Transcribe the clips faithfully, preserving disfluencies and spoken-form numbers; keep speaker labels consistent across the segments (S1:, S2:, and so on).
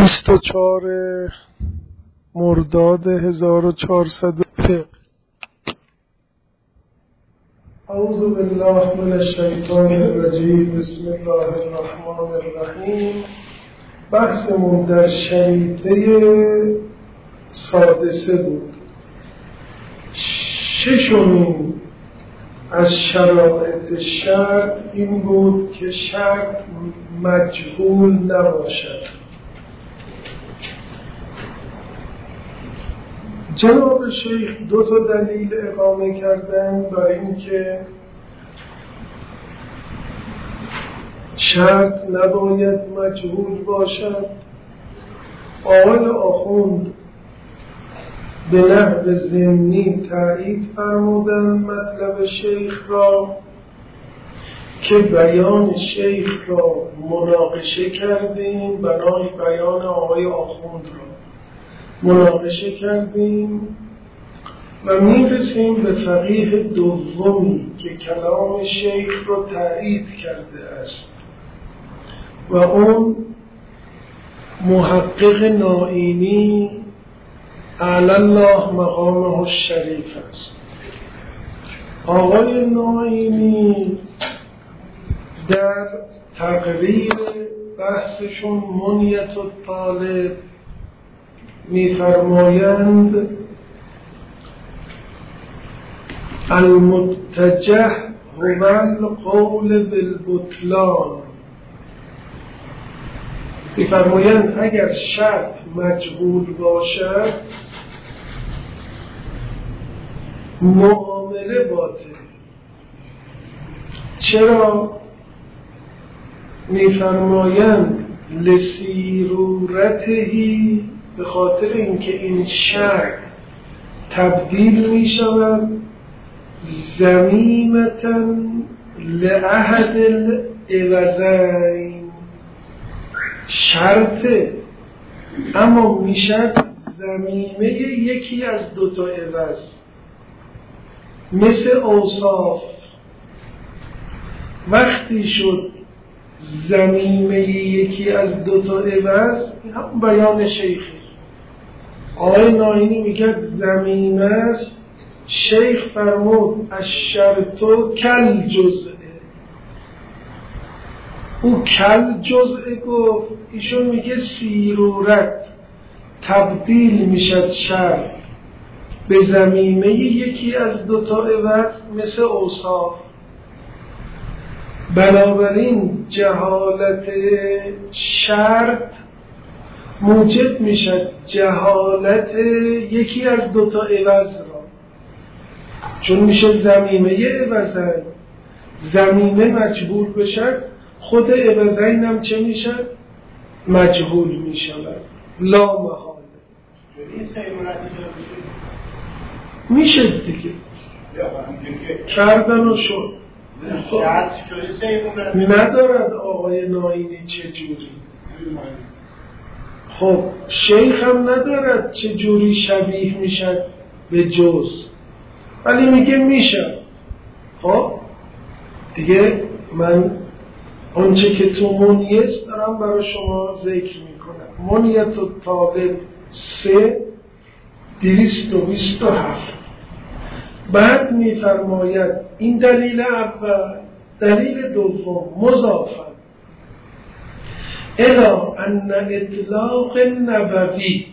S1: بیست و چهار مرداد هزار و چهارصد فقه. اعوذ بالله من الشیطان الرجیم. بسم الله الرحمن الرحیم. بحثمون در شریطه سادسه بود. ششمین از شرایط شرط این بود که شرط مجهول نباشد. جناب شیخ دو تا دلیل اقامه کردن برای اینکه شرط نباید مجهول باشد. آقای آخوند به نحو ضمنی تایید فرمودن مطلب شیخ را که بیان شیخ را مناقشه کردیم، بنای بیان آقای آخوند را مناقشه کردیم و میرسیم به فقیه دومی که کلام شیخ را تایید کرده است و اون محقق نائینی اعلی الله مقامه الشریف است. آقای نائینی در تقریر بحثشون منیت الطالب می‌فرمایند المتجه هو القول بالبطلان. می‌فرمایند اگر شرط مجهول باشد معامله باطل. چرا؟ می‌فرمایند لسیرورتهی، به خاطر اینکه این شرط تبدیل می شود ضمیمة لأحد العوضین، شرطه اما می شود ضمیمه یکی از دو تا عوض، مثل اوصاف. وقتی شد ضمیمه یکی از دو تا عوض، این هم بیان شیخی. آقای نائینی میگه ضمیمه است. شیخ فرمود الشرط کل جزء، او کل جزء گفت، ایشون میگه سیرورت تبدیل میشد شرط به ضمیمه یکی از دو تا عوض مثل اوصاف. بنابراین جهالت شرط موجب میشد جهالت یکی از دوتا عوض را، چون میشه ضمیمه عوضین. ضمیمه مجهول بشد، خود عوضین هم چه میشد؟ مجهول میشود لا محاله. میشه دیگه کردن و شد. ندارد آقای نائینی چه جوری. خب شیخ هم ندارد چه جوری شبیه میشد به جز، ولی میگه میشه. خب دیگه من آنچه که تو منیست دارم برای شما ذکر میکنم. منیت الطالب سه دویست و بیست و هفت. بعد میفرماید این دلیل اول. دلیل دوم مضافه الی ان اطلاق نبوی،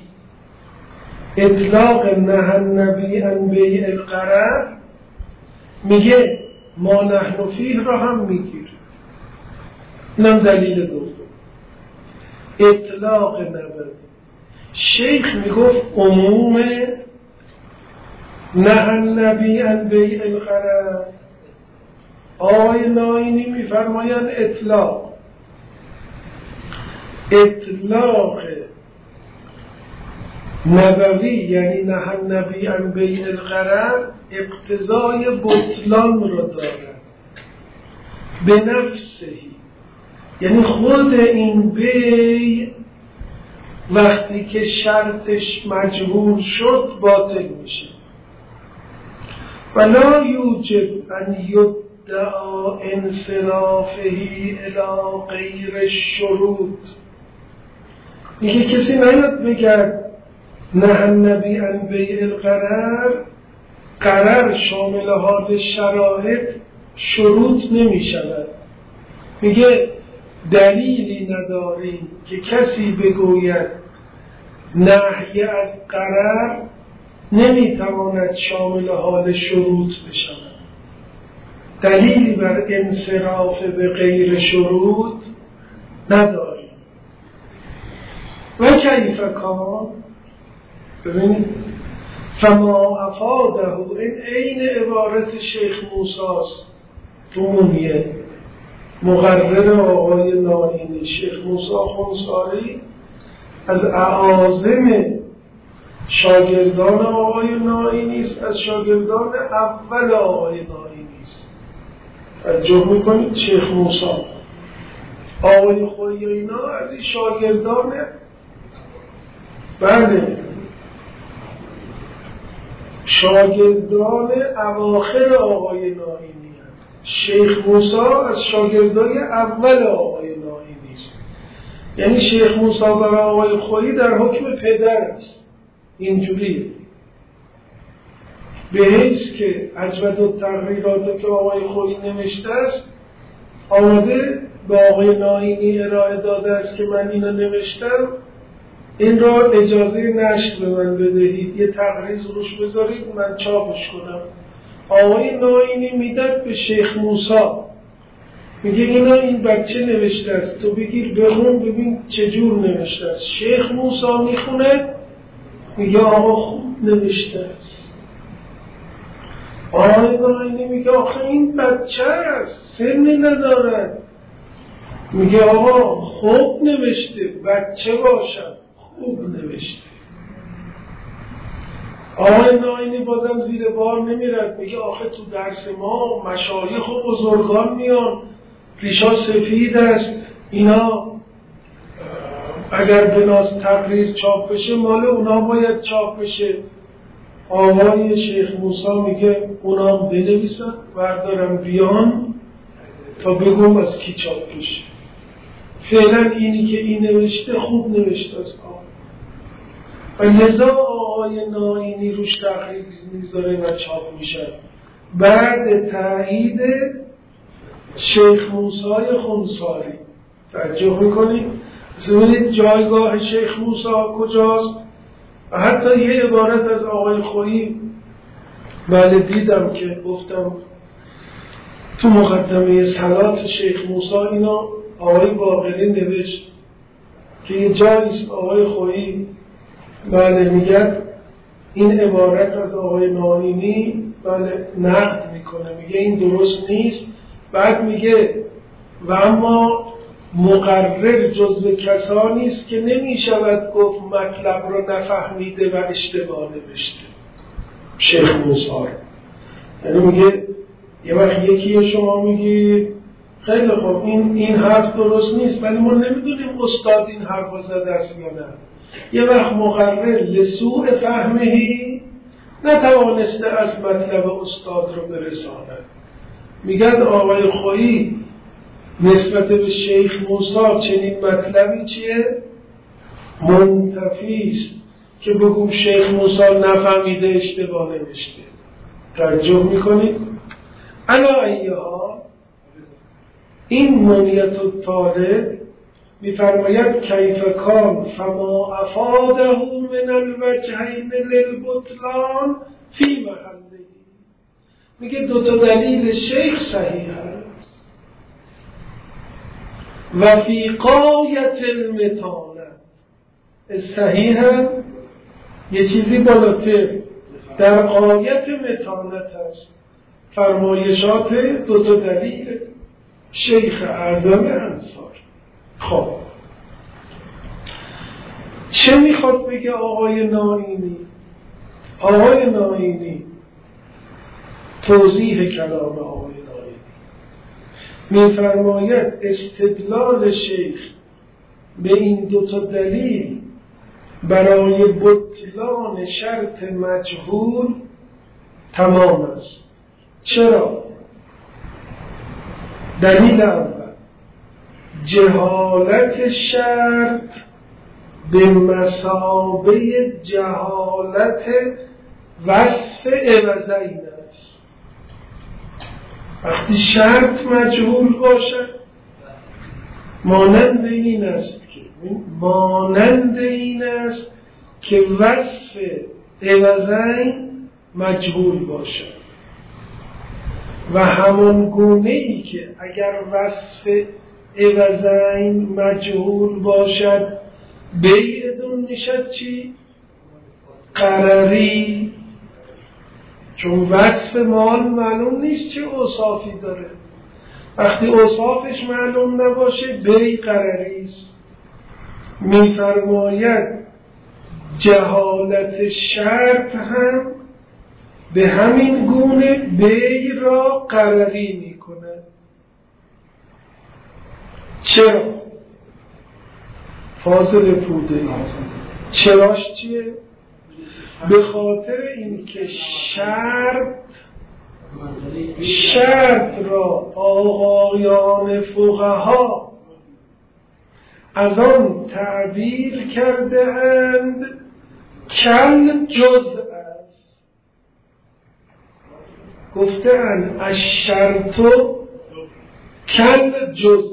S1: اطلاق نه النبی ان بیع القرض، میگه ما نحن فیه را هم میگیره. اینم دلیل دوم، اطلاق نبوی. شیخ میگفت عموم نه النبی ان بیع القرض، آقای نائینی میفرمایند اطلاق. اطلاق نبوی یعنی نه النبی ان بیع القرض اقتضای بطلان را دارد به نفسهی، یعنی خود این بیع وقتی که شرطش مجهول شد باطل میشه. ولا یوجب ان یدعا انصرافه الی غیر الشروط، میگه کسی نیاد بگرد نه النبی عن بیع القرر، قرر شامل حال شرایط شروط نمی شود. میگه دلیلی نداریم که کسی بگوید نهی از قرر نمیتواند شامل حال شروط بشود. دلیلی بر انصراف به غیر شروط نداریم. و کیف کان، ببینید فما افاده، این عین عبارت شیخ موسیٰ تو منیه مقرر آقای نائینی. شیخ موسیٰ خنثاری از اعاظم شاگردان آقای نائینی است، از شاگردان اول آقای نائینی است. توجه میکنید شیخ موسیٰ، آقای خویی اینا از این شاگردان بله شاگردان اواخر آقای نائینی هست. شیخ موسیٰ از شاگردای اول آقای نائینی است. یعنی شیخ موسیٰ برای آقای خویی در حکم پدر است. اینجوریه، به حیث که عجبت التغییرات که آقای خویی نوشته است آمده به آقای نائینی ارائه داده است که من اینو نوشتم، این را اجازه نشر به من بدهید، یه تقریض روش بذارید من چاپش کنم. آقای نائینی میداد به شیخ موسیٰ، میگه اینا این بچه نوشته است، تو بگیر بخون ببین چجور نوشته است. شیخ موسیٰ میخونه میگه آقا خوب نوشته است. آقای نائینی میگه آخه این بچه است، سن ندارد. میگه آقا خوب نوشته، بچه باشد، خوب نوشته. آقای نائینی بازم زیر بار نمیرد، میگه آخه تو درس ما مشایخ و بزرگان میان، ریشا سفید است، اینا اگر بناس تقریر چاپ بشه مال اونا باید چاپ بشه. آقای شیخ موسیٰ میگه اونا هم بنویسن بردارم بیان تا بگم از کی چاپ بشه. فعلا اینی که این نوشته خوب نوشته است. و لذا آقای نائینی روش تقریب میذاره و چاپ میشه بعد تایید شیخ موسیٰ خنثاری. توجه میکنید؟ ببینید جایگاه شیخ موسیٰ کجاست. و حتی یه عبارت از آقای خویی بله دیدم که گفتم تو مقدمه صلات شیخ موسیٰ اینا آقای باقری نوشت که یه جاییست آقای خویی بله میگه این عبارت از آقای نائینی بله نقد میکنه، میگه این درست نیست. بعد میگه و اما مقرر جزو کسانی است که نمیشود گفت مطلب رو نفهمیده و اشتباه نوشته. شیخ موسیٰ یعنی میگه یه وقت یکی شما میگی خیلی خوب این این حرف درست نیست ولی ما نمیدونیم استاد این حرف زده است یا نه. یه وقت مقرر لسوء فهمهی نتوانسته از مطلب استاد رو برساند. میگن آقای خویی نسبت به شیخ موسیٰ چنین مطلبی چیه؟ منتفیست که بگم شیخ موسیٰ نفهمیده اشتباه نوشته. توجه میکنید؟ علا ایها این منیت الطالب میفرماید کیف کان فما افاده من الوجهین للبطلان فی محله. میگه دو تا دلیل شیخ صحیح است و فی غایت المتانه. صحیح هم یه چیزی بالاتر در غایت متانت است. فرمایشات دو تا دلیل شیخ اعظم انصار. خب چه میخواد بگه آقای نائینی؟ آقای نائینی توضیح کلام آقای نائینی میفرماید استدلال شیخ به این دو تا دلیل برای بطلان شرط مجهول تمام است. چرا؟ دلیل اول جهالت شرط به مثابه جهالت وصف عوضین است. وقتی شرط مجهول باشد مانند این است که مانند این است که وصف عوضین مجهول باشد و همان گونه ای که اگر وصف عوضین مجهول باشد بیع دون میشد چی؟ قراری، چون وصف مال معلوم نیست چه اوصافی داره. وقتی اوصافش معلوم نباشه بیع قراری است. میفرماید جهالت شرط هم به همین گونه بیع را قراری می کند. چرا؟ فاصل پوده چراش چیه؟ به خاطر اینکه شرط شرط را آقایان فقها از آن تعبیر کرده اند کل جزء است. گفته اند الشرط کل جزء.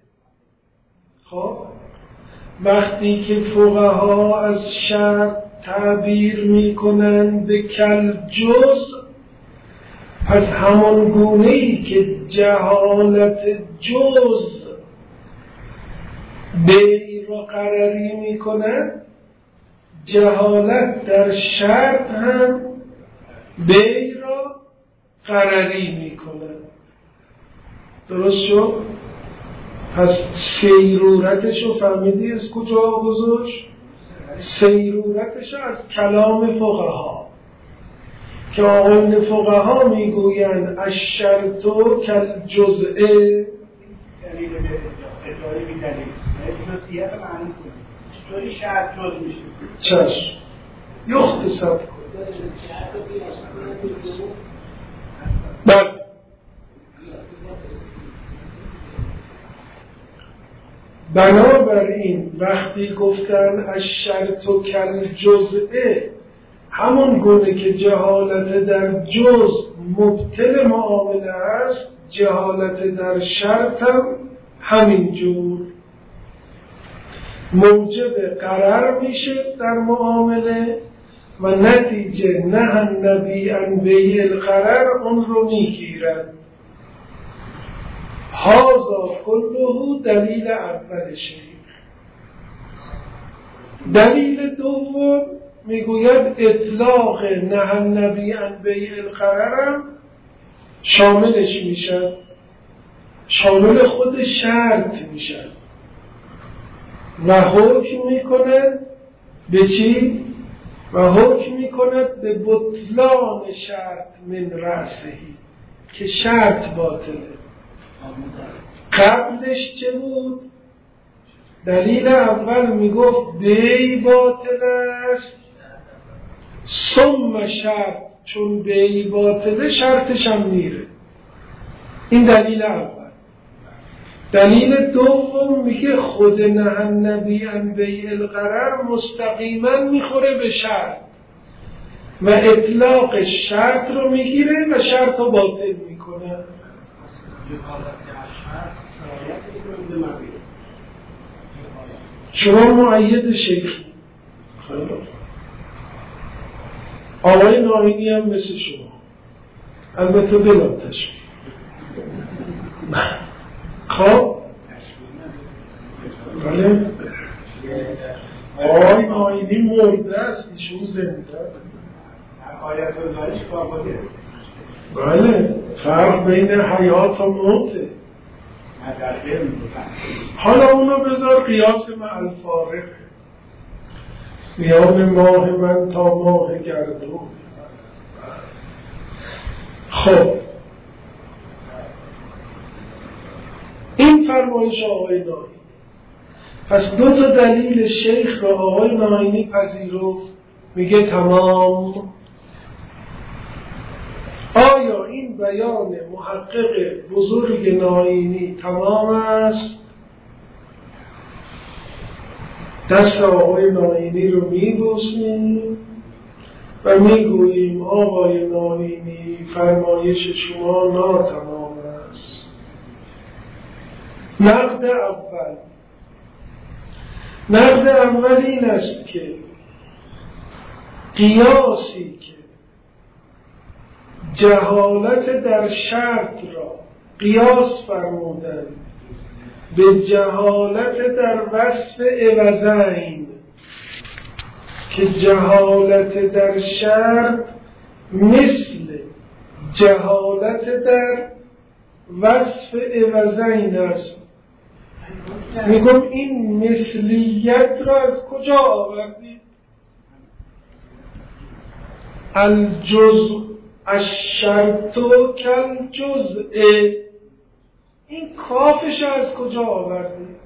S1: خب وقتی که فقها از شرط تعبیر می کنند به کل جزء، پس همان گونه‌ای که جهالت جزء بیع را قراری می کند، جهالت در شرط هم بیع را قراری می کند. درست شد؟ پس سیرورتش رو فهمیدی از کجا گذاشت؟ سیرورتش از کلام فقها که آقایان فقها میگویند الشرط کل جزء.
S2: دلیل به ادعای بی دلیل جزئیات معنی کنید چطوری شرط جز میشه؟
S1: چشم یختصر کن. بله بنابراین وقتی گفتن الشرط کل جزء، همون گونه که جهالت در جز مبطل معامله است، جهالت در شرط هم همین جور موجب قرار میشه در معامله و نتیجه نه النبی عن بیع القرار اون رو میگیرد. هذا کله دلیل اول شیخ. دلیل دوم میگوید اطلاق نه النبی عن بیع القرار شاملش میشه، شامل خود شرط میشه و حکم میکنه به چی؟ و حکم میکند به بطلان شرط من رأسهی، که شرط باطله. قبلش چه بود؟ دلیل اول میگفت بیع باطل است، ثم شرط، چون بیع باطله شرطش هم میره. این دلیل اول. دلیل دوم میگه خود نه النبی عن بیع القرار مستقیما میخوره به شرط و اطلاق شرط رو میگیره و شرط رو باطل میکنه. شما معید شیخ آقای ناهینی هم مثل شما، البته بلا تشبیه. خب بله آقای ناهینی مرده است، ایشون زنده.
S2: آیت اللهش کامله.
S1: بله فرق بین حیات و موته. حالا اونو بذار قیاس مع الفارق، میان ماه من تا ماه گردون. خب این فرمایش آقای ناینی. پس دو تا دلیل شیخ را آقای ناینی پذیرفت، میگه تمام. آیا این بیان محقق بزرگ ناینی تمام است؟ دست آقای ناینی رو میبوسیم و میگوییم آقای ناینی فرمایش شما ناتمام است. نقد اول نقد اول این است که قیاسی که جهالت در شرط را قیاس فرمودند به جهالت در وصف عوضین، که جهالت در شرط مثل جهالت در وصف عوضین است. میگم این مثلیت را از کجا آوردید؟ الجزء الشرط کل جزء، این کافش از کجا آوردید؟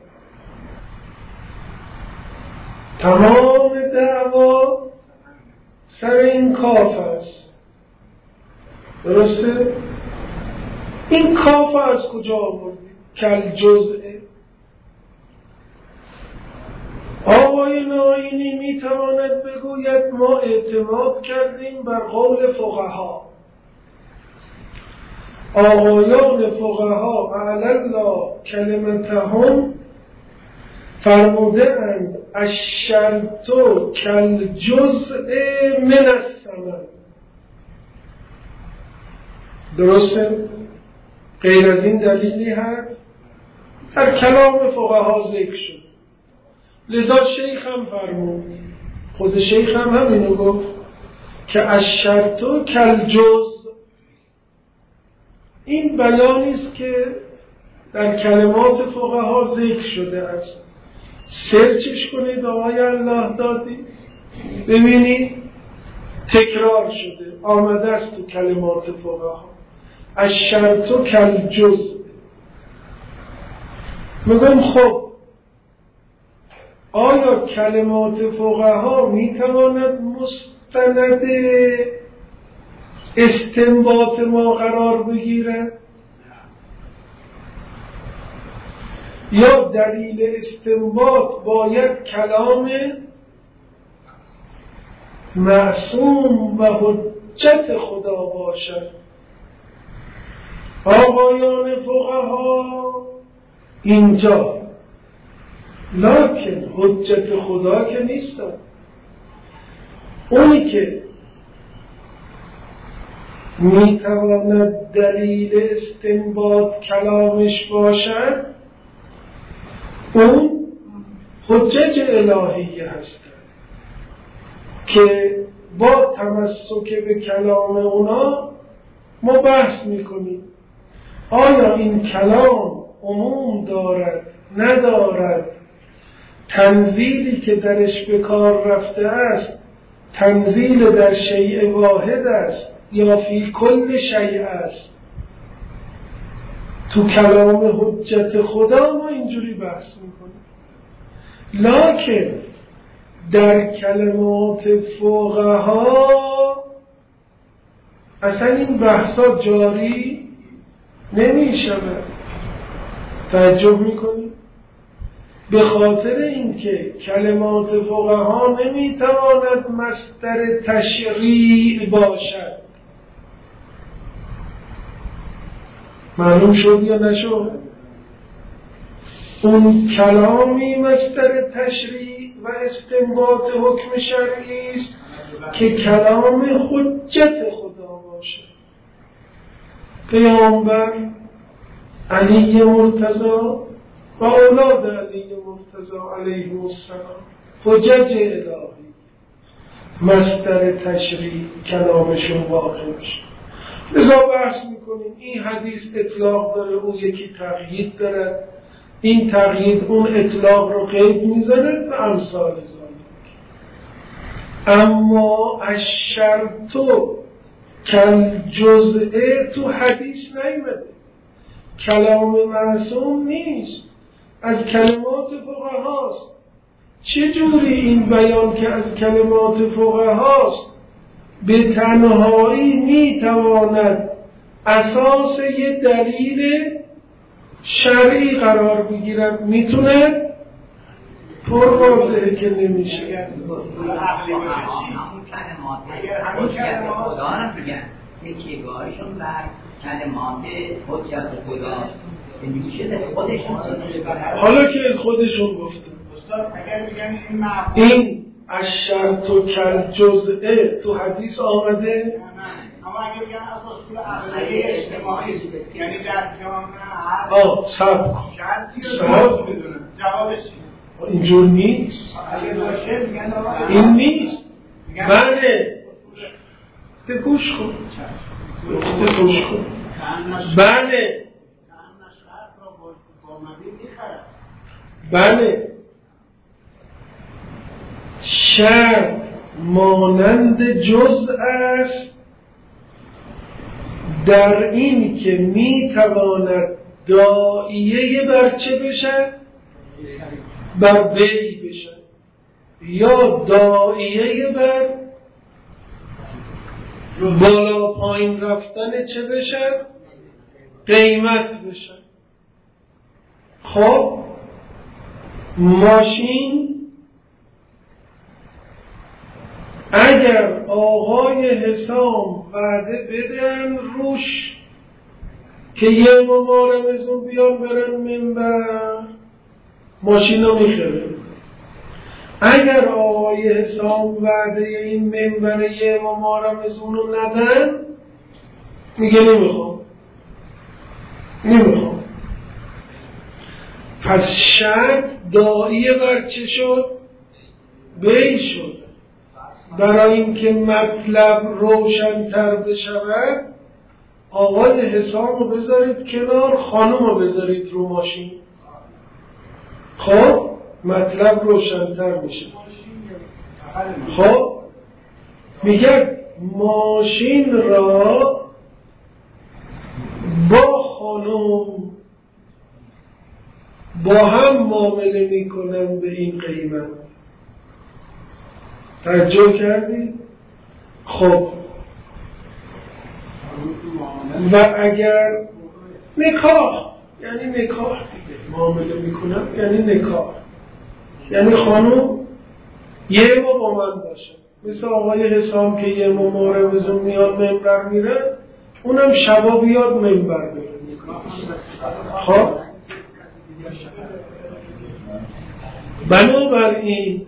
S1: تمام دعوا سر این کاف است، درسته؟ این کاف از کجا آوردید؟ کل جزء. آقای ناینی میتواند بگوید ما اعتماد کردیم بر قول فقها. آقایان فقها وعلی الله کلمتهم فرموده اند الشرط کالجزء من الثمن. درسته؟ غیر از این دلیلی هست؟ در کلام فقها ذکر شد. لذا شیخ هم فرمود، خود شیخ هم همینو گفت که الشرط کالجزء. این بیانی است که در کلمات فقها ذکر شده است. سرچش کنید آقای الله دادی ببینید تکرار شده، آمده است تو کلمات فقها الشرط کالجزء. میگم خب آیا کلمات فقها میتواند مستند استنباط ما قرار بگیرد یا دلیل استنباط باید کلام معصوم و حجت خدا باشد؟ آقایان فقها اینجا لکن حجت خدا که نیست. اونی که میتواند دلیل استنباط کلامش باشد اون حجج الهیه هستند که با تمسک به کلام اونا ما بحث میکنیم آیا این کلام عموم دارد ندارد، تنزیلی که درش به کار رفته است تنزیل در شیء واحد است یا فی کل شیء است. تو کلام حجت خدا ما اینجوری بحث میکنیم، لکن در کلمات فقها اصلا این بحثا جاری نمی شود. تعجب میکنیم به خاطر اینکه کلمات فقها نمی تواند مصدر تشریع باشد. معلوم شد یا نشد؟ اون کلامی مصدر تشریع و استنباط حکم شرعی است که کلام حجت خدا باشد. پیامبر علی مرتضی و اولاد علی مرتضی علیه السلام حجج الهی مصدر تشریع کلامشون واقع میشه. لذا بحث میکنیم این حدیث اطلاق داره، اون یکی تقیید داره، این تقیید اون اطلاق رو قید میزنه و امثال ذالک. اما الشرط کالجزء تو حدیث نیامده، کلام معصوم نیست، از کلمات فقهاست. چجوری این بیان که از کلمات فقهاست به تنهایی میتواند اساس یه دلیل شرعی قرار بگیرد؟ میتونه؟ پر واضحه که نمیشه.
S2: عقلی باشه چی؟
S3: همون کلمات حجت خدا هم میگن یکی گاهشون بر کلمات حجت خدا میشه به خودشون.
S1: حالا که از خودشون گفتن
S2: استاد اگر میگن این معقول
S1: این الشرط و کل جزئه تو حدیث آمده؟
S2: اما اگر بگن از اصول عقلی اجتماعی یعنی در جامعه
S1: آه سب کن
S2: شرطی رو بدونن جوابش
S1: اینجور نیست. این نیست. بله ده گوش کن ده گوش کن بله بله شرط مانند جزء است در این که می تواند داعیه بر چه بشد؟ بر بی بشد یا داعیه بر بالا پایین رفتن چه بشد؟ قیمت بشد. خب ماشین اگر آقای حسام وعده بدن روش که یه ما رمزون بیان برن منبر ماشین رو میخره. اگر آقای حسام وعده این منبر یه ما رمزون رو ندن میگه نمیخوام نمیخوام. پس شرط داعیه بر چه شد؟ بی شد. برای اینکه مطلب روشن‌تر بشود آقای حسام رو بذارید کنار، خانم رو بذارید رو ماشین. خب مطلب روشن‌تر میشه. خب میگه ماشین را با خانم با هم معامله میکنن به این قیمت. توجه کردی؟ خب و اگر نکاح یعنی نکاح دیگه معامله میکنن یعنی نکاح یعنی خانم یه ما با من باشه مثل آقای حسام که یه ما مارمزون میاد منبر میره اونم شبا بیاد منبر بره. خب بنابراین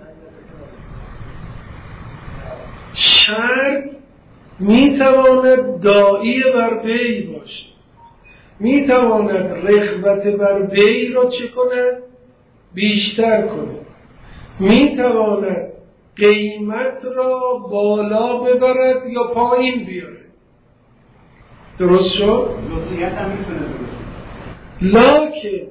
S1: شرط میتواند داعی بر بی باشه، میتواند رغبت بر بی را چه کند؟ بیشتر کند، میتواند قیمت را بالا ببرد یا پایین بیاره. درست شد؟ لکن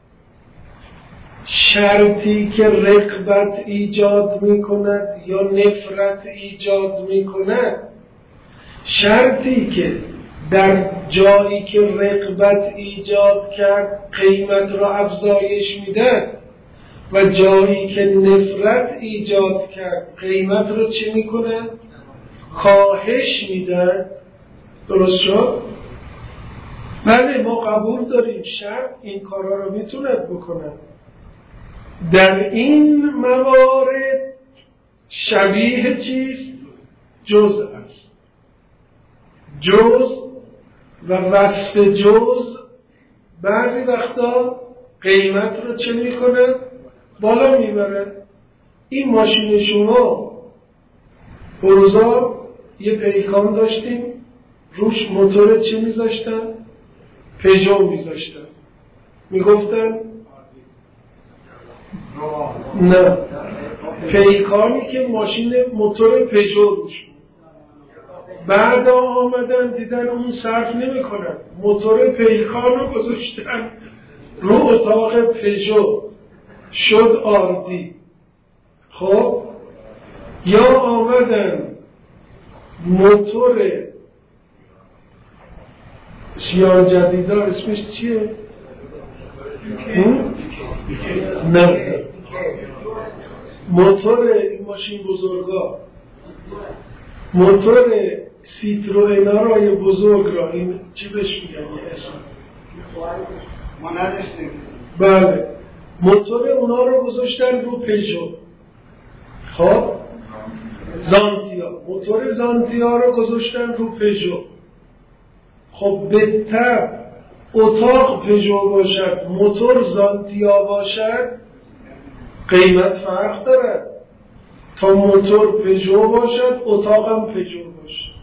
S1: شرطی که رغبت ایجاد میکند یا نفرت ایجاد میکند، شرطی که در جایی که رغبت ایجاد کرد قیمت را افزایش میده و جایی که نفرت ایجاد کرد قیمت را چه میکنه؟ کاهش میده. درست شد؟ بله ما قبول داریم شرط این کارا رو میتونه بکنه. در این موارد شبیه چیست؟ جزء است. جزء و وصف جزء بعضی وقتا قیمت رو چه میکنه؟ بالا میبره. این ماشین شما بروزا یه پیکان داشتیم روش موتور چه میذاشتن؟ پژو میذاشتن. میگفتن نه پیکانی که ماشین موتور پژو روش بود. بعد آمدن دیدن اون صرف نمی کنن موتور پیکان رو گذاشتن رو اتاق پژو شد آردی. خب یا آمدن موتور شیار جدیدار اسمش چیه؟ نه موتور این ماشین بزرگا موتور سیتروئنا رای بزرگ را این چی بهش میگن یه اسم
S2: ما نداشتیم.
S1: بله موتور اونا رو گذاشتن رو پژو. خب زانتیا، موتور زانتیا رو گذاشتن رو پژو. خب به طب اتاق پژو باشد موتور زانتیا باشد قیمت فرق دارد تا موتور پژو باشد اتاقم پژو باشد.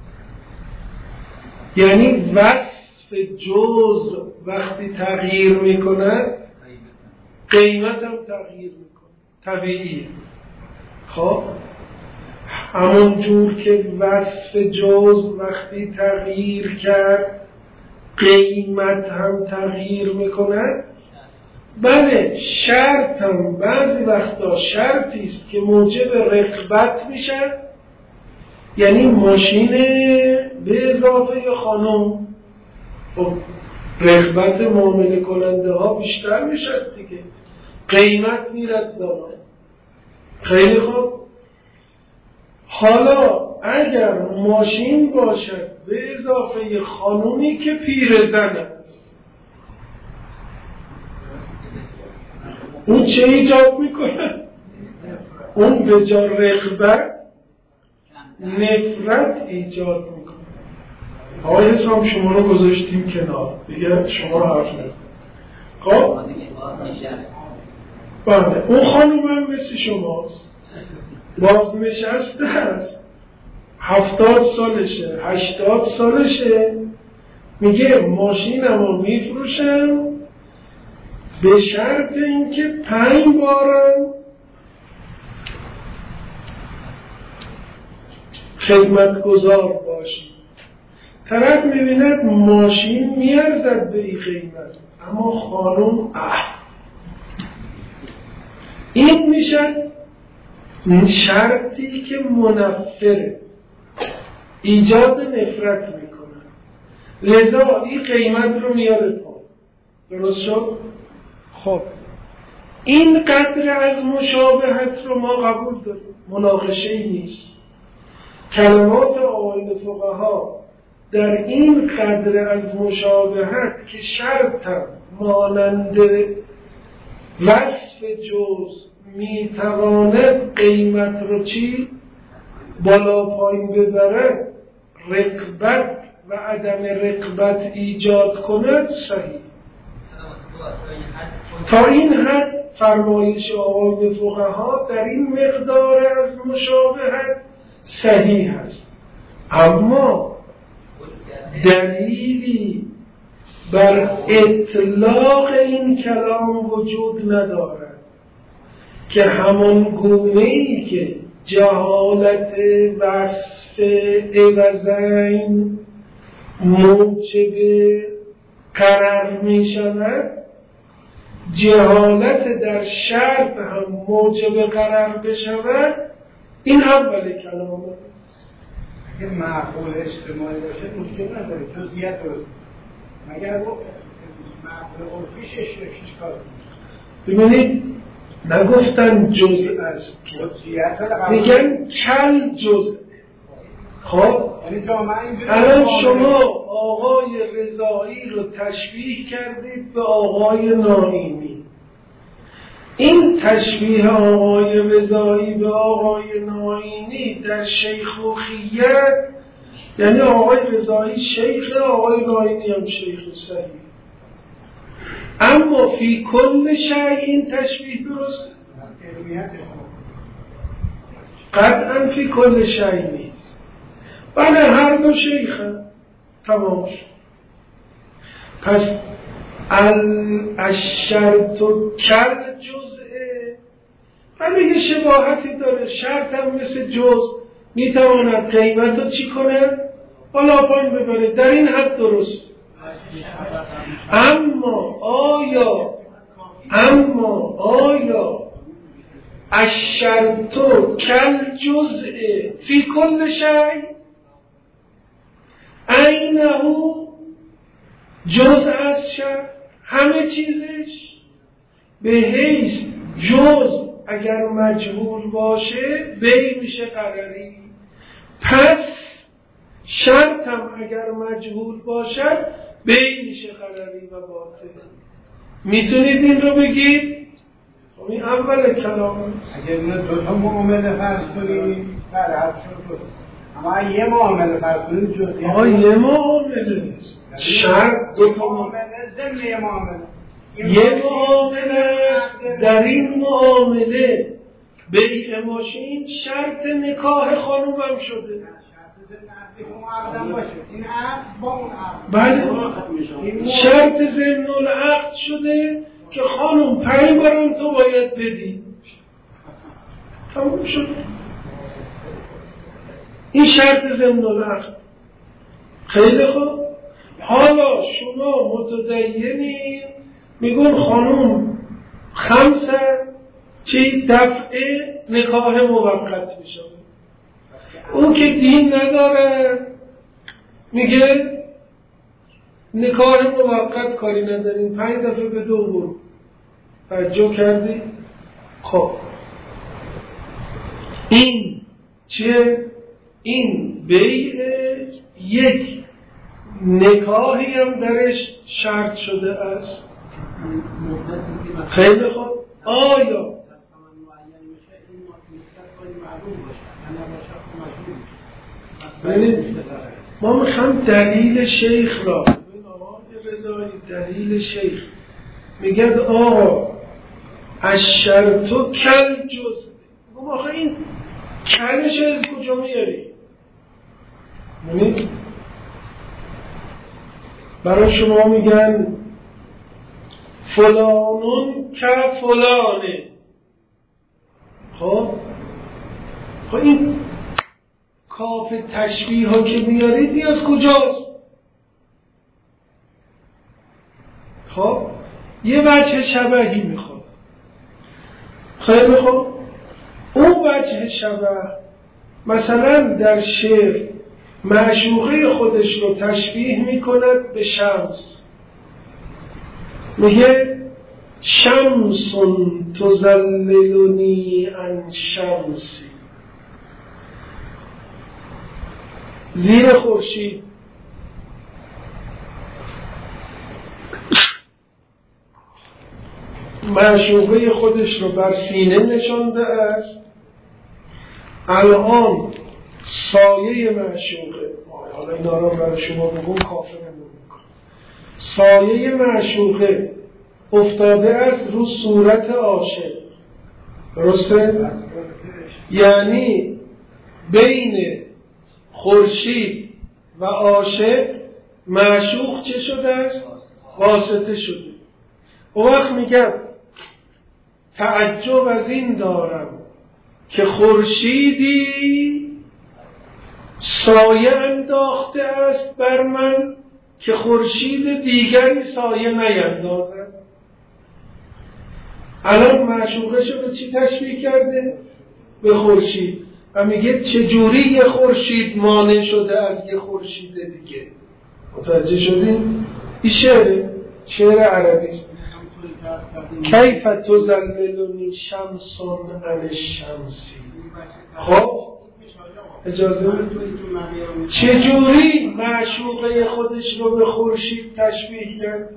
S1: یعنی وصف جزء وقتی تغییر میکند قیمت هم تغییر میکنه، طبیعیه. خب همون جور که وصف جزء وقتی تغییر کرد قیمت هم تغییر میکند. بله شرط هم بعضی وقتا شرطی است که موجب رغبت میشه، یعنی ماشین به اضافه خانم خب رغبت معامله کننده ها بیشتر میشه دیگه، قیمت میرد بالا. خیلی خوب، حالا اگر ماشین باشد به اضافه خانومی که پیرزن است، اون چه ایجاد میکنه؟ اون به جا رغبت نفرت ایجاد میکنه. آقای حسام شما رو گذاشتیم کنار دیگه، شما رو حرف نزد. خب بله اون خانوم هم مثل شماست، بازنشسته است، هفتاد سالشه هشتاد سالشه، میگه ماشینم رو میفروشم به شرط اینکه پنج بارم خدمتگزار باشی. طرف میبیند ماشین میارزد به این قیمت اما خانم اه این میشه شرطی که منفره، ایجاد نفرت میکنه، لذا این قیمت رو میاره پا. درست شد؟ خب این قدر از مشابهت رو ما قبول داریم، مناقشه ای نیست. کلمات آقایان فقها در این قدر از مشابهت که شرطم مانند وصف جز میتواند قیمت رو چی؟ بالا پایین ببرد، رغبت و عدم رغبت ایجاد کند، صحیح. تا این حد فرمایش آقایان فقها در این مقدار از مشابهت صحیح است. اما دلیلی بر اطلاق این کلام وجود ندارد که همان گونه‌ای که جهالت وصف عوضین موجب قرار می شود، جهالت در شرط هم موجب قرار بشود. این اول کلام است.
S2: اگه معقول اجتماعی باشه مشکل نداره، جزئیات رو مگر با معقول عرفیش اشتراکیش کار کنه.
S1: ببینید نگفتن جزء است، میگن کل جزء. خب الان شما آقای رضایی رو تشبیه کردید به آقای ناعیمی. این تشبیه آقای رضایی به آقای ناعیمی در شیخوخیت یعنی آقای رضایی شیخ، آقای ناعیمی هم شیخ صحیح. اما فی کل شیء این تشبیه درست قطعا فی کل شیء نیست. بله هر دو شیخه تمام شد. پس الشرط کل جزءه، ولی یه شباهتی داره. شرط هم مثل جزء میتواند قیمت رو چی کنه؟ بالا پایین ببره. در این حد درست. اما آیا اما آیا الشرط کل جزء فی کل شیء، اینه جزء از شرط همه چیزش به حیث جزء اگر مجهول باشه بی میشه قراری، پس شرط هم اگر مجهول باشد بی میشه قراری و باطل. میتونید این رو بگید؟ این اول کلام است.
S2: اگر ما دو تا معامله فرض کنیم بله حد شد، اما یه معامله فرض کنیم جزئی
S1: آقا یه معامله نیست، شرط دو تا
S2: معامله ضمن یه معامله
S1: یه معامله است. در این معامله بیع ماشین شرط نکاح خانومم شده.
S2: این عقد با اون عقد
S1: بله شرط ضمن العقد شده که خانم پنج بارم تو باید بدی، تموم شد. این شرط ضمن العقد. خیلی خوب، حالا شما متدینین میگون خانم خمسه چی دفعه نکاح موقت میشه. اون که دین نداره میگه نکاح موقت کاری نداریم، پنج دفعه به دو برو. توجه کردی؟ خب این چیه؟ این بیع یک نکاحی هم درش شرط شده است. خیلی خوب، آیا ببینید ما میخوام دلیل شیخ را ببین آقا رضایی دلیل شیخ میگه آقا الشرط کل جز. بگم آخه این کلش از کجا میاری؟ ببینید برای شما میگن فلانون که فلانه. خب خب این کاف تشبیه ها که میارید این از کجاست؟ خب یه وجه شبهی میخواد. خیلی خوب، اون وجه شبه مثلا در شعر معشوقه خودش رو تشبیه میکند به شمس، میگه شمس تظللنی عن شمسی، زیر خورشید معشوقه خودش رو بر سینه نشانده است. الان سایه معشوقه، حالا اینا رو برای شما بگم کافر نمی‌کنه، سایه معشوقه افتاده است رو صورت عاشق. درسته؟ یعنی بین خورشید و عاشق معشوق چه شده است؟ واسطه شده. او وقت میگم تعجب از این دارم که خورشیدی سایه انداخته است بر من که خورشید دیگری سایه نیندازد. الان معشوقه شو به چی تشبیه کرده؟ به خورشید. و میگه چجوری یه خورشید مانع شده از یه خورشید دیگه. متوجه شدیم؟ این شعره شعر عربی است. کیف تظللنی شمس عن الشمس. خب اجازه چجوری معشوقه خودش رو به خورشید تشبیه کرد؟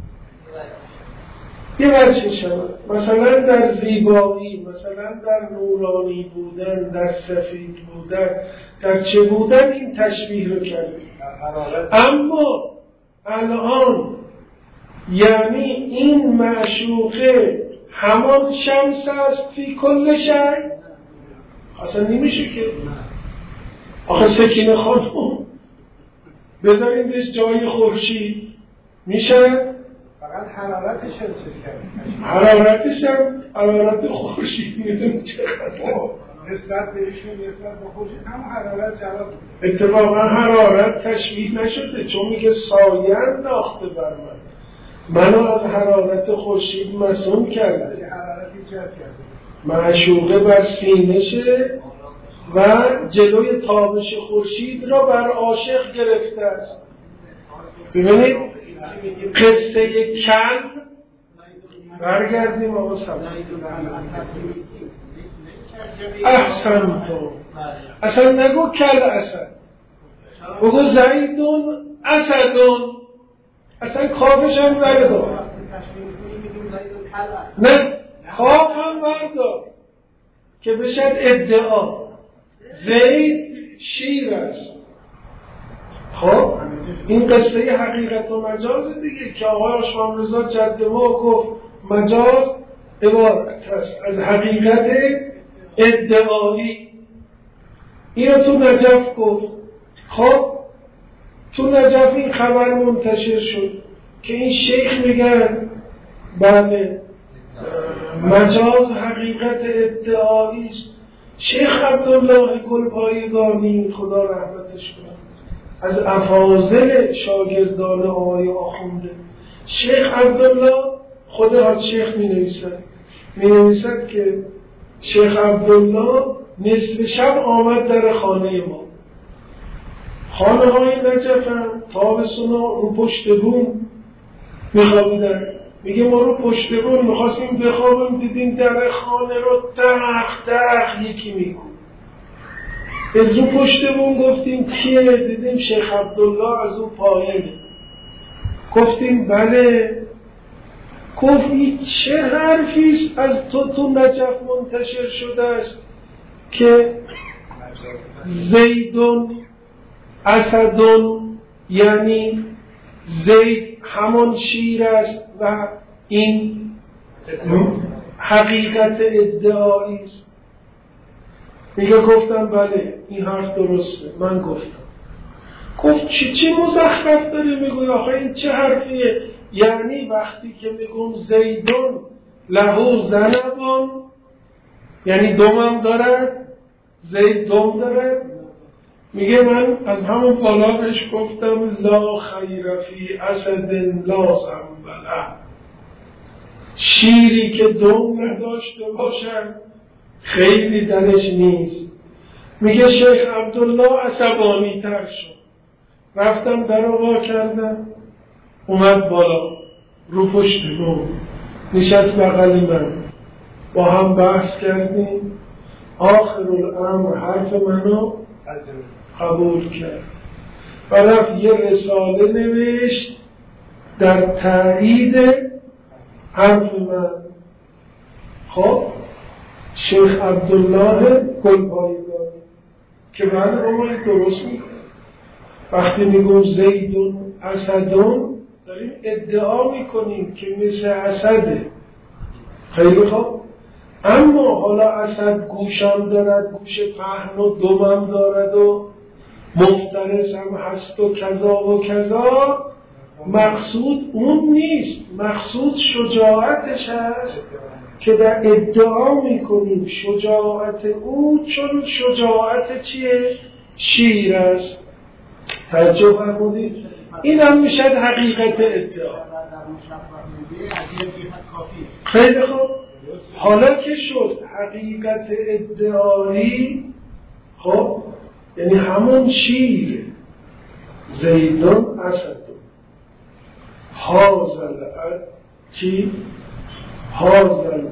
S1: یه وجه شد مثلا در زیبایی، مثلا در نورانی بودن، در سفید بودن، در چه بودن این تشبیه رو کرد. اما الان یعنی این معشوقه همان شمس است فی کل شیء؟ اصلا نمیشه که. آخه سکینه خانم بذاریدش جای خورشید میشه؟
S2: فقط حرارتش رو چیز کرد.
S1: حرارتش هم حرارت خورشید میدونی چقدر
S2: نسبت بهشون نسبت به خورشید هم حرارت جواب میده.
S1: اتفاقا حرارت تشبیه نشده چون میگه سایه انداخته بر من، منو از حرارت خورشید مسئول کرده.
S2: حرارت ایجاد کرده.
S1: معشوقه بر سینشه و جلوی تابش خورشید را بر عاشق گرفته است. ببینید قصه کل برگردیم آقا سلام احسن تو اصلا نگو کل اصلا بگو زیدون اسدون، اصلا کافش هم بردار. نه کاف هم بردار که بشد ادعا زید شیر است. خب این قصه حقیقت و مجاز دیگه که آقای آشام رضا جد ما گفت مجاز عبارت است از حقیقت ادعایی. اینو تو نجف گفت. خب تو نجف این خبر منتشر شد که این شیخ میگن بله مجاز حقیقت ادعایی است. شیخ عبدالله گلپایگانی خدا رحمتش کنه از افاضل شاگردان آقای آخونده، شیخ عبدالله خود حاج شیخ می نویسد می نویسد که شیخ عبدالله نصف شب آمد در خانه ما. خانه های نجف هم تابستونا رو پشت بوم می خوابیدن. میگه ما رو پشت بوم می خواستیم بخوابیم، دیدیم در خانه رو دخ دخ یکی میکن. از رو پشت بوم گفتیم کیه؟ دیدیم شیخ عبدالله از اون پایینه. گفتیم بله. گفت این چه حرفیست از تو تو نجف منتشر شده است که زیدون اسدون، یعنی زید همان شیر است و این حقیقت ادعایی است. میگه گفتم بله این حرف درسته. من گفتم. گفت چی چی مزخرف داری میگوی؟ آخه این چه حرفیه؟ یعنی وقتی که میگم زیدون لهو زنبون، یعنی دومم دارد، زید دوم دارد. میگه من از همون بالا بهش گفتم لا خیر فی اسد لا زنبله، شیری که دوم نداشته باشن خیلی درش نیست. میگه شیخ عبدالله عصبانی تر شد. رفتم در رو وا کردم، اومد بالا رو پشت بوم نشست بغل من، با هم بحث کردیم. آخر الامر حرف منو قبول کرد و رفت یه رساله نوشت در تایید حرف من. خب شیخ عبدالله گلپایگانی که من عمری درست میکنم. وقتی میگم زیدون اسدون داریم ادعا میکنیم که مثل اسده. خیلی خوب. اما حالا اسد گوشم دارد، گوش پهن و دومم دارد و مفترس هم هست و کذا و کذا. مقصود اون نیست، مقصود شجاعتش هست که در ادعا میکنیم شجاعت او چون شجاعت چیه؟ شیر است. توجه فرمودید؟ این هم میشد حقیقت ادعا. خیلی خوب. حالا که شد حقیقت ادعایی، خب یعنی همون شیر زیدون اسدون هازل چی؟ هازل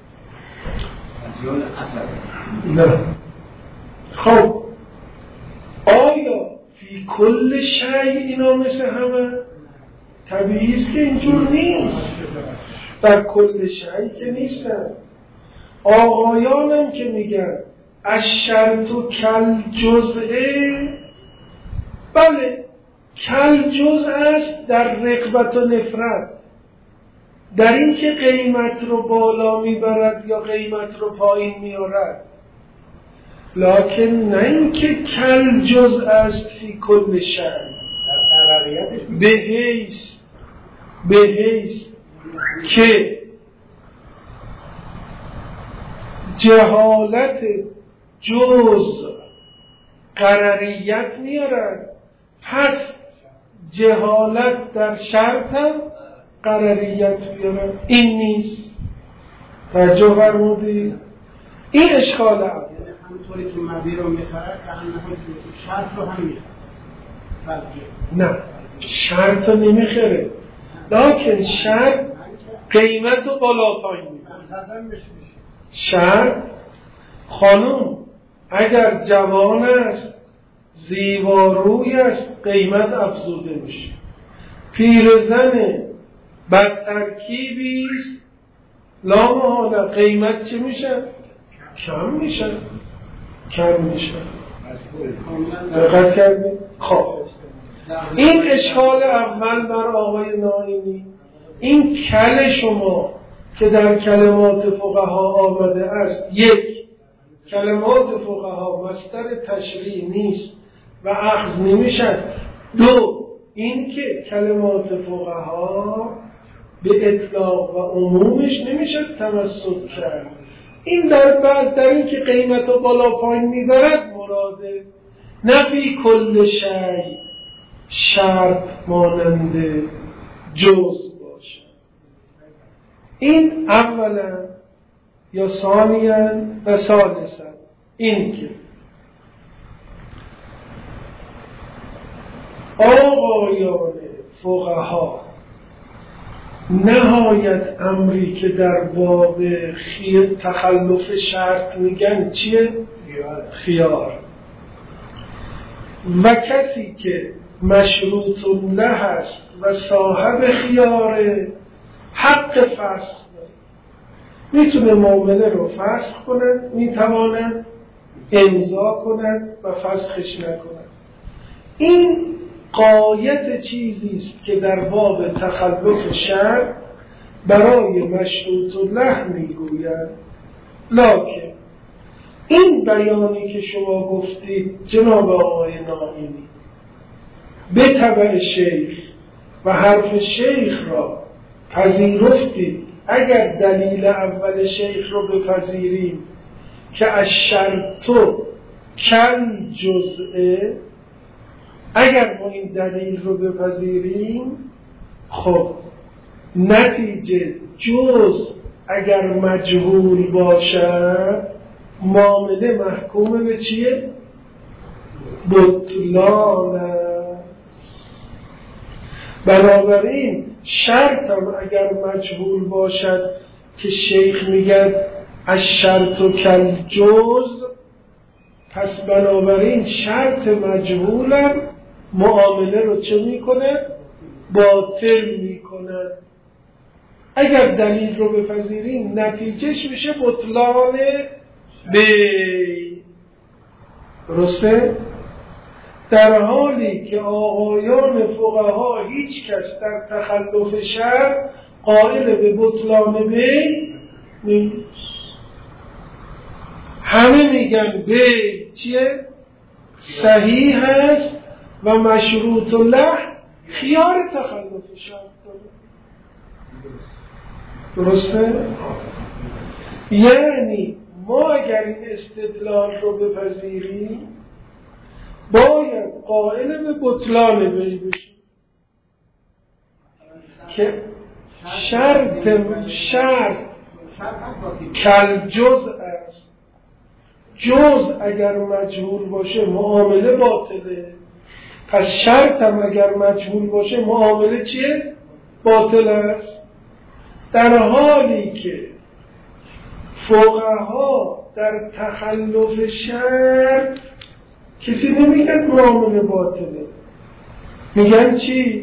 S1: نه. خب آیا فی کل شی اینا مثل همه؟ طبیعی است که اینجور نیست. در کل شی که نیستن. آقایانم که میگن الشرط و کل جزئه، بله کل جزء است در رغبت و نفرت، در این که قیمت رو بالا میبرد یا قیمت رو پایین میارد، لکن نه این که کل جزء است فی کل شی، به حیث به حیث که جهالت جزء قرریت میارد، پس جهالت در شرط هم قرریت بیارد. این نیست. توجه فرمودید؟ این اشکال هم
S2: همونطوری که مبی رو میخورد شرط رو هم میخورد.
S1: نه شرط رو نمیخوره، لیکن شرط قیمت رو بالا پایین میبره. شرط خانم اگر جوان است زیباروی است قیمت افزوده میشه. پیرزن بدترکیبی است لا محاله قیمت چی میشه؟ کم میشه کم میشه دقت کردی؟ خب این اشکال اول بر آقای نائینی، این کل شما که در کلمات فقها آمده است، یک، کلمات فقها مصدر تشریع نیست و اخذ نمیشن. دو، این که کلمات فقها به اطلاق و عمومش نمیشه تمسک کرد. این در بعد در این که قیمت رو بالا پایین میبرد مراده، نفی کل شی شرط مانند جز باشه. این اولا یا ثانیا و ثالثا این که آقایان فقها نهایت امری که در باب خیر تخلف شرط میگن چیه؟ خیار. و کسی که مشروط له هست و صاحب خیاره حق فسخ داره، میتونه معامله رو فسخ کنن، میتوانن امضا کنن و فسخش نکنن. این غایت چیزی است که در باب تخلف شرط برای مشروط له میگوید. لکن این بیانی که شما گفتید جناب آقای نائینی به تبع شیخ و حرف شیخ را پذیرفتید، اگر دلیل اول شیخ رو بپذیریم که الشرط کل جزء، اگر ما این دلیل رو بپذیریم، خب نتیجه جز اگر مجهول باشد معامله محکوم به چیه؟ بطلان است. بنابراین شرط هم اگر مجهول باشد که شیخ میگه الشرط کل جز، پس بنابراین شرط مجهولم معامله رو چه میکنه؟ باطل میکنه. اگر دلیل رو بپذیریم نتیجهش میشه بطلان بی. درسته؟ در حالی که آقایان فقها هیچ کس در تخلف شرط قائل به بطلان بی نیست. همه میگن بی چیه؟ صحیح هست و مشروط له خیار تخلف شرط داره. درسته؟ یعنی ما اگر این استدلال رو بپذیریم باید قائل به بطلان بی بشیم که شرط شرط کل جزء است. جز اگر مجهول باشه معامله باطله، پس شرط هم اگر مجهول باشه معامله چیه؟ باطل است. در حالی که فقها در تخلف شرط کسی نمیگن معامله باطله، میگن چی؟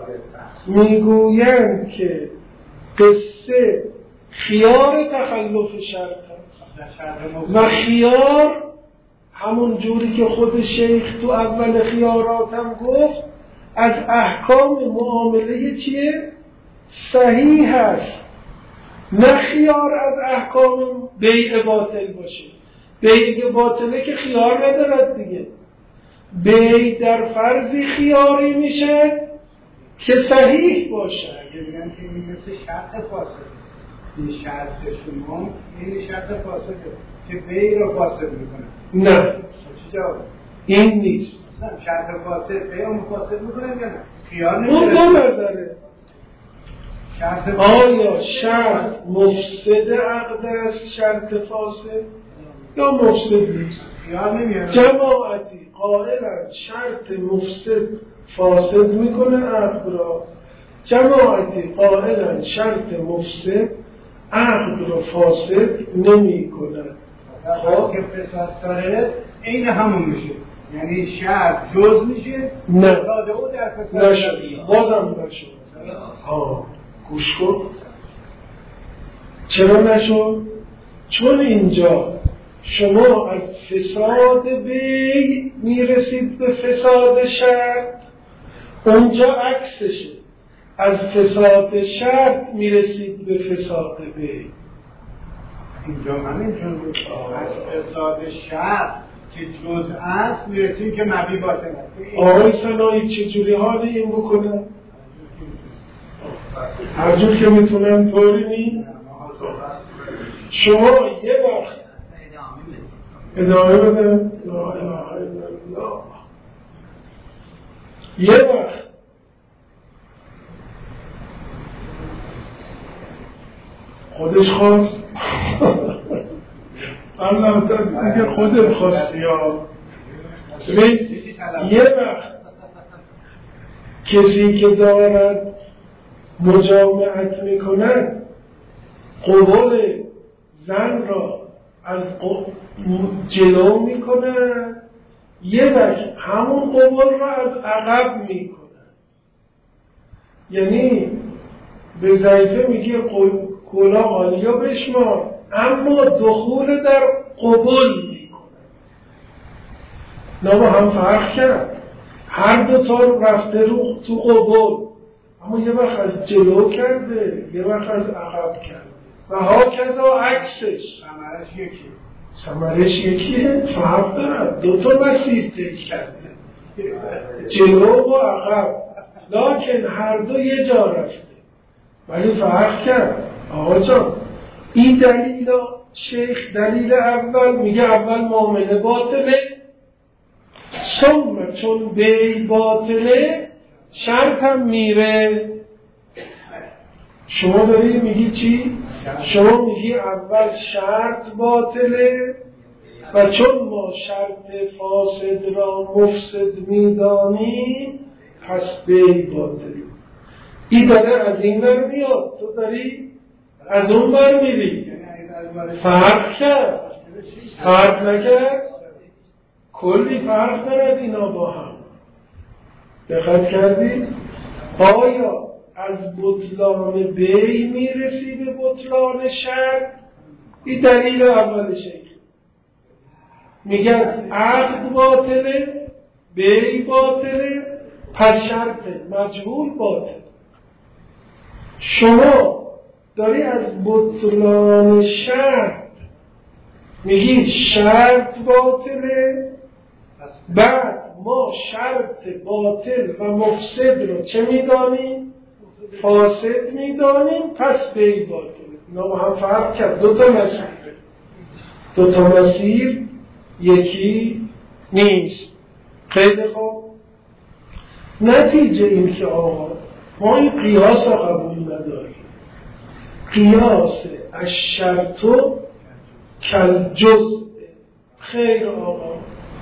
S1: میگوین که قصه خیار تخلف شرط هست و خیار همون جوری که خود شیخ تو اول خیارات هم گفت از احکام معامله چیه؟ صحیح هست. نه خیار از احکام بیع باطل باشه. بیع باطله که خیار ندارد دیگه. بیع در فرضی خیاری میشه که صحیح باشه.
S2: اگه بگن که این مثل شرط فاسد، این شرط شما این شرط فاسده که بیع رو فاسد میکنه.
S1: نه
S2: چی جواب؟
S1: این نیست.
S2: شرط فاسد بیع رو فاسد میکنه یا نه؟ خیار
S1: نمیشه. اون دو نظره. آیا شرط مفسد عقد است شرط فاسد یا مفسد نیست؟ جماعتی قائلند شرط مفسد فاسد میکنه عقد را، جماعتی قائلند شرط مفسد عقد را فاسد نمیکنه.
S2: خب که فساد داره این همون میشه، یعنی شرط جز میشه
S1: نه
S2: ساده او در فساد
S1: نشد، بازم نشد. آه گوش کن. چرا نشد؟ چون اینجا شما از فساد بی میرسید به فساد شرط، اونجا عکسشه، از فساد شرط میرسید به فساد بی.
S2: اینجا همین چون از فساد شرط که جزء است میرسیم که مبی باطن است.
S1: آقای سنایی چجوری حال این بکنن؟ هر جور که میتونن طوری نی؟ شما یه وقت ادامه بده یه وقت خودش خواست الله دیگه خودت خواستی ها. یه وقت کسی که دارد مجامعت میکند قبول زن را از جلو میکنند، یه وقت همون قبول را از عقب میکنند. یعنی به ضعیفه میگه کلا حالیا بشمار، اما دخول در قبول میکنند. نه هم فرق کرد، هر دو تا رفته رو تو قبول، اما یه وقت از جلو کرده یه وقت از عقب کرده و ها کذا عکسش
S2: ثمرش یکی
S1: ثمرش یکیه، فرق دارد، دو تا مسیر طی کرده، جلو و عقب، لکن هر دو یه جا رفته ولی فرق کرد. آقا جان این دلیل شیخ دلیل اول میگه اول معامله باطله، ثم چون بی باطله شرط هم میره. شما داری میگی چی؟ شما میگی اول شرط باطله و چون ما شرط فاسد را مفسد میدانیم پس بی باطله. این داره از این بر میاد، تو داری از اون بر میری. فرق کرد؟ فرق نکرد؟ کلی فرق دارد اینا با هم. دقت کردید؟ آیا از بطلان بی میرسی به بطلان شرط؟ این دلیل اول شیخ میگن عقد باطله، بی باطله، پس شرط مجهول باطل. شما داری از بطلان شرط میگی شرط باطله، بعد ما شرط باطل و مفسد رو چه میدانیم؟ فاسد میدانیم، پس بی باطله. اینا با هم فرق کرد، دو تا مسیر دو تا مسیر یکی نیست. خیلی خوب، نتیجه این که آقا ما این قیاس رو قبول نداریم. قیاس الشرط کالجزء. خیر آقا،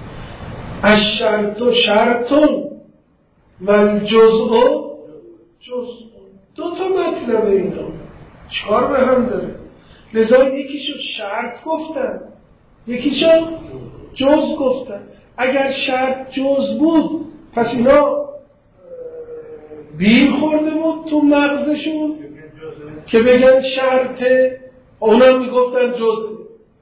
S1: الشرط شرط و الجزء جزء. دو تا مطلب اینا چهار به هم داره، لذا یکیشو شرط گفتن یکیشو جزء گفتن. اگر شرط جزء بود پس اینا بیر خورده بود تو مغزشون که بگن شرطه، اونا میگفتن جزء.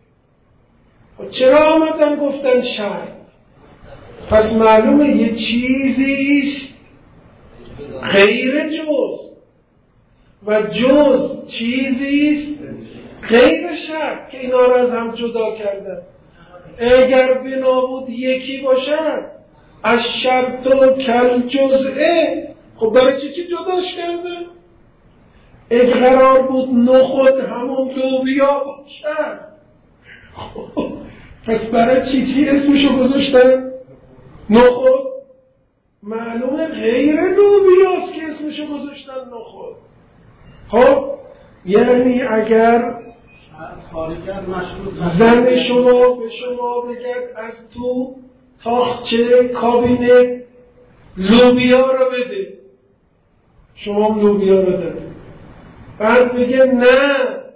S1: چرا آمدن گفتن شرط؟ پس معلومه یه چیزیست غیر جز و جز چیزیست غیر شرط که اینا را از هم جدا کردن. اگر بنا بود یکی باشد از شرط و کل جزئه، خب برای چی چی جداش کرده؟ اگه قرار بود نخود همون لوبیا باشد، خب پس برای چی چی اسمشو گذاشتن؟ نخود. معلومه غیر لوبیاست که اسمشو گذاشتن نخود. خب یعنی اگر زن شما به شما بگد از تو تاخچه کابینه لوبیا رو بده، شما لوبیا رو داده، بعد بگه نه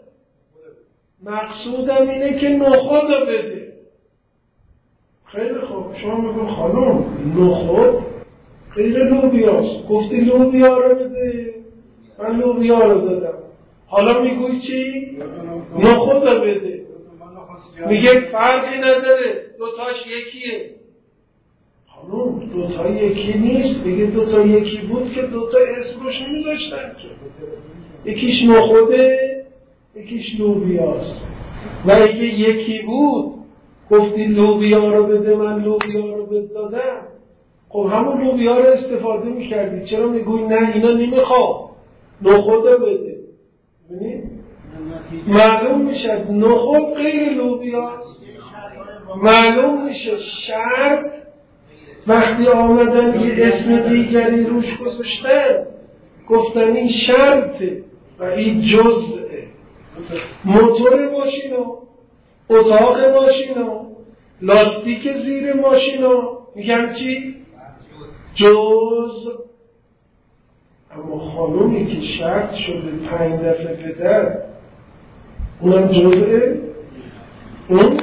S1: مقصودم اینه که نخود رو بده. خیلی خوب، شما میگن خانم نخود غیر لوبیاست، گفتی لوبیا رو بده، من لوبیا رو دادم. حالا میگوی چی؟ نخود رو بده. میگه فرقی نداره، دوتاش یکیه. خانوم دوتا یکی نیست، میگه دوتا یکی بود که دوتا اسم روش میذاشتن، یکیش نخوده یکیش لوبیاست. و اگه یکی بود گفتی لوبیا رو بده، من لوبیا رو بده دادم، خب همون لوبیا رو استفاده میکردی. چرا میگوی نه اینا نمیخوام، نخوده بده؟ ببینید معلوم میشه نخود غیر لوبیاست. معلوم میشه شرط وقتی آمدن یه اسم دیگری روش گذاشتن گفتن این شرطه و این جزءه. موتور ماشینا، اتاق ماشینا، لاستیک زیر ماشینا میگن چی؟ جزء. اما خانومی که شرط شده پنج دفعه پدر اونم جزءه. اون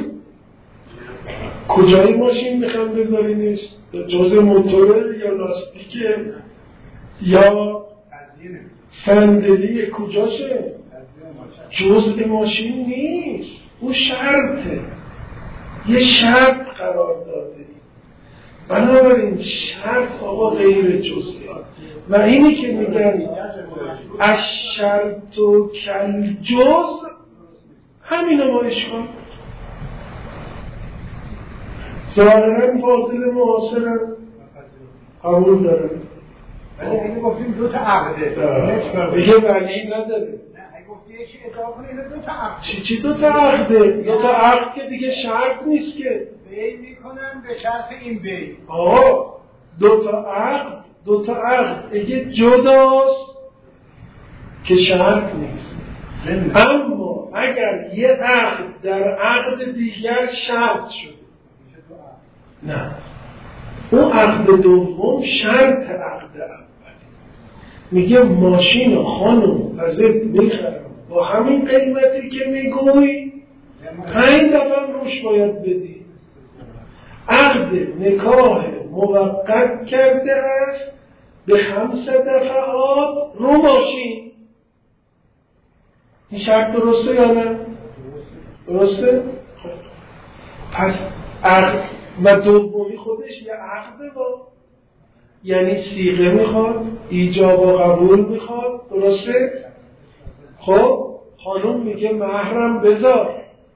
S1: کجای ماشین میخوام بذارینش؟ جزء موتوره یا لاستیکه یا صندلی؟ کجاشه؟ جزء ماشین نیست، اون شرطه، یه شرط قرار داده. بنابراین شرط آقا غیر جزئیات و اینی که میگن الشرط و کالجزء همینو ما اشکال ظاهرا فاصله معاصرن قبول داره.
S2: ولی اگه گفتیم دو تا عقده
S1: بگه ولی نداره.
S2: نه اگه گفتی یکی اضافه کنه دو تا عقده.
S1: چی چی دو تا عقده؟ دو تا عقد که دیگه شرط نیست که.
S2: بی میکنن به شرط این بی.
S1: آه دو تا عقد، دو تا عقد اگه جداست که شرط نیست. اما اگر یه عقد در عقد دیگر شرط شد، نه اون عقد دوم شرط عقد اولی. میگه ماشین خانم ازت میخرم با همین قیمتی که میگوی پنج دفعه روش باید بدی. عقد نکاح موقت کرده است به خمس دفعات رو ماشین. این شرط درسته یا نه؟ درسته؟ پس عقد و دومی خودش یه عقده با یعنی صیغه میخواد، ایجاب و قبول میخواد. درسته؟ خب خانم میگه محرم بذار،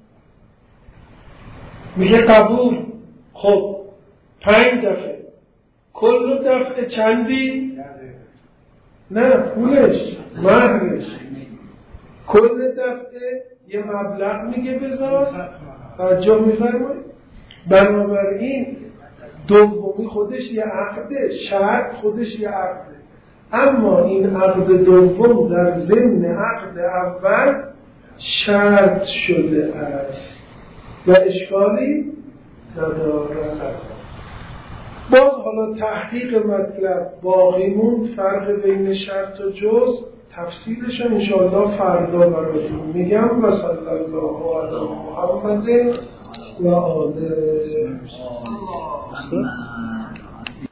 S1: میگه قبول. خب پنج دفعه، کل دفعه چندی؟ نه پولش، مهرش. کل دفعه یه مبلغ میگه بذار، توجه میفرمایید. بنابراین دومی خودش یه عقده، شرط خودش یه عقده، اما این عقد دوم در ضمن عقد اول شرط شده است و اشکالی ندارد. باز حالا تحقیق مطلب باقی موند، فرق بین شرط و جزء تفصیلش ان شاءالله فردا براتون میگم. و صلی الله علی محمد و آله.